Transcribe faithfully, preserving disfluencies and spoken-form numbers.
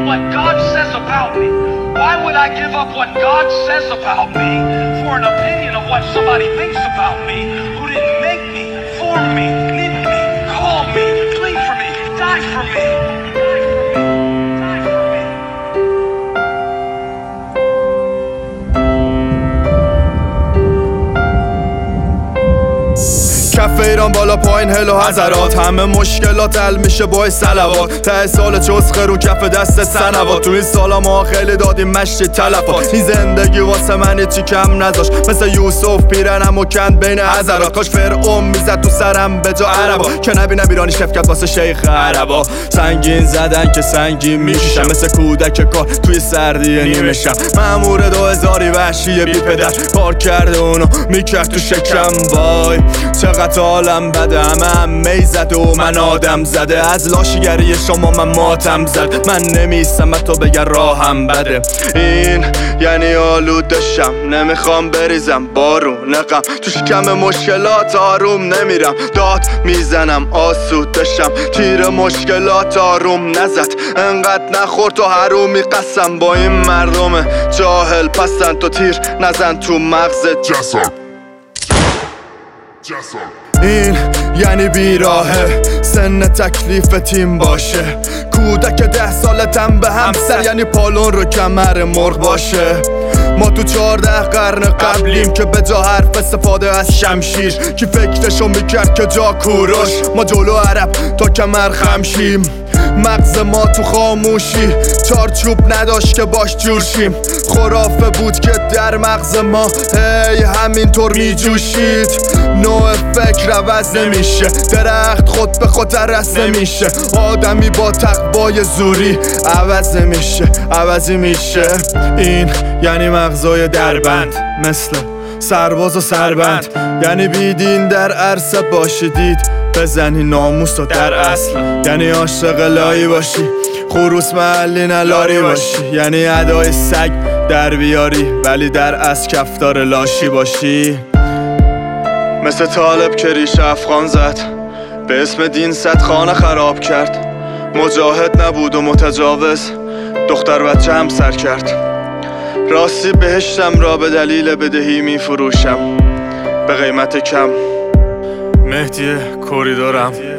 what God says about me? Why would I give up what God says about me for an opinion of what somebody thinks about me who didn't make me, form me, knit me, call me, bleed for me, die for me? کف ایران بالا پایین هل و حضرات، همه مشکلات حل میشه با صلوات. ته سال چسخه رو کف دست سنوات، تو این سالا ما خیلی دادیم مشتی تلفات. این زندگی واسه من چی کم نذاش، مثل یوسف پیرنم و کند بین حضرات. کاش فرعون میزد تو سرم به جا عربا، که نبینم ایرانی شفقت واسه شیخ عربا. سنگین زدن که سنگین میکشم، مثل کودک کار توی سردی نیمشم. مامور دو هزاری وحشی بی پدر، کار کرده اونو میکرد تو شکم. وای چقدر حالم بده، همه هم میزده و من آدم زده. از لاشیگری شما من ماتم زد، من نمیستم تو بگر راهم بده. این یعنی آلودشم، نمیخوام بریزم بارون غم، تو شکم مشکلات آروم نمیرم. داد میزنم آسودشم، تیر مشکلات آروم نزد. انقدر نخور تو حرومی، قسم با این مردم جاهل پسن. تو تیر نزن تو مغزت جسد. این یعنی بیراهه، سن تکلیف تیم باشه. کودک ده سالتم به همسر، یعنی پالون رو کمر مرغ باشه. ما تو چهارده قرن قبلیم که به جا حرف استفاده از شمشیر. کی فکرشو میکرد که جا کوروش، ما جلو عرب تا کمر خمشیم. مغز ما تو خاموشی چارچوب نداشت که باش جور شیم. خرافه بود که در مغز ما هی همینطور میجوشید. نوع فکر عوض نمیشه، درخت خود به خود درست نمیشه. آدمی با تقوای زوری عوض نمیشه، عوضی میشه. این یعنی مغزای دربند، مثل سرباز و سربند. یعنی بیدین در عرصه باشیدید بزنی ناموس و در اصل. یعنی عاشق لایی باشی، خروس محلی نلاری باشی. یعنی ادای سگ در بیاری ولی در از کفتار لاشی باشی. مثل طالب که ریش افغان زد، به اسم دین صد خانه خراب کرد. مجاهد نبود و متجاوز، دختر بچه هم سر کرد. راستی بهشتم را به دلیل بدهی می فروشم به قیمت کم. مهدی کوریدورم.